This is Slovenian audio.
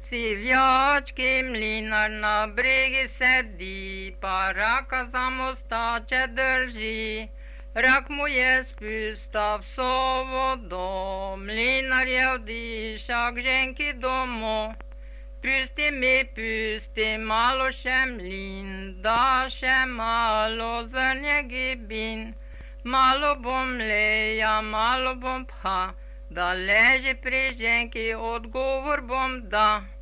Sivjački mlinar na bregi sedi, pa raka za mostače drži. Rak mu je spusta vso vodo, mlinar je odišel k ženki domu. Pusti, malo še mlin, da še malo zrnje gibin. Malo bom leja, malo bom pha, da leži pri ženki, odgovor bom da.